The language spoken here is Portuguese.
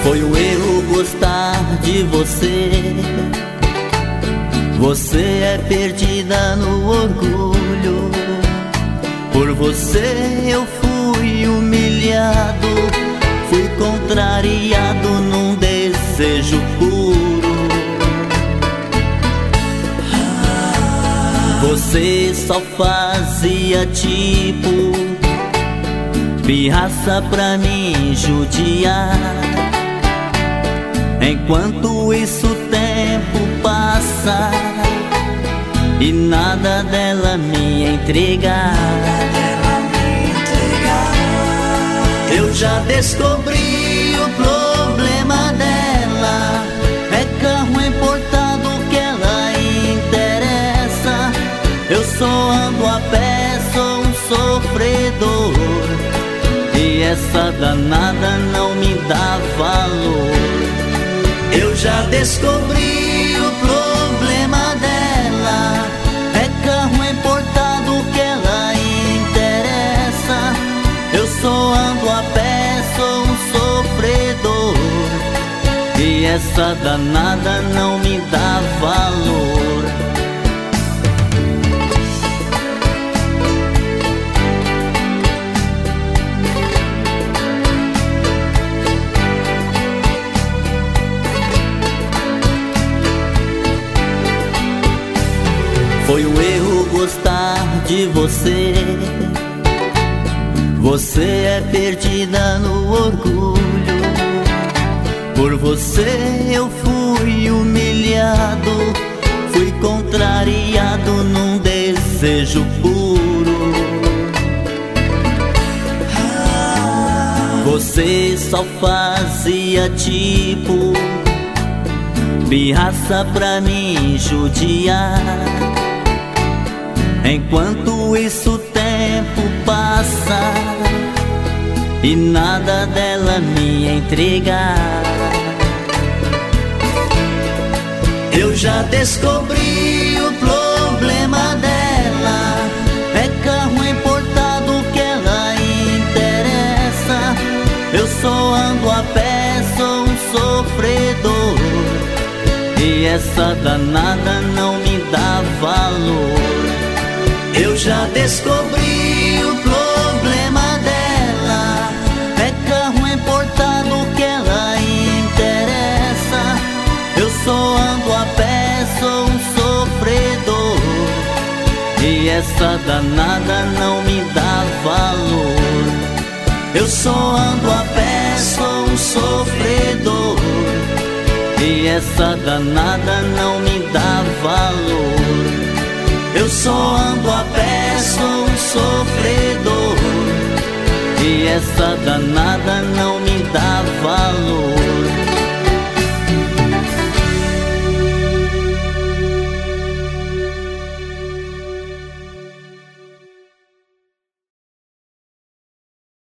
Foi um erro gostar de você. Você é perdida no orgulho. Por você eu fui humilhado, fui contrariado num desejo puro. Você só fazia tipo pirraça pra me judiar. Enquanto isso o tempo passa e nada dela me entregar. Eu já descobri o problema dela. É carro importado que ela interessa. Eu só ando a pé, sou um sofredor, e essa danada não me dá valor. Eu já descobri o problema dela. É carro importado que ela interessa. Eu só ando a pé, sou um sofredor, e essa danada não me dá valor. Foi um erro gostar de você. Você é perdida no orgulho. Por você eu fui humilhado, fui contrariado num desejo puro. Você só fazia tipo pirraça pra me judiar. Enquanto isso o tempo passa e nada dela me entregar. Eu já descobri o problema dela. É carro importado que ela interessa. Eu só ando a pé, sou um sofredor, e essa danada não me dá valor. Eu já descobri o problema dela. É carro importado que ela interessa. Eu só ando a pé, sou um sofredor, e essa danada não me dá valor. Eu só ando a pé, sou um sofredor, e essa danada não me dá valor. Eu só ando a pé, sou um sofredor, e essa danada não me dá valor.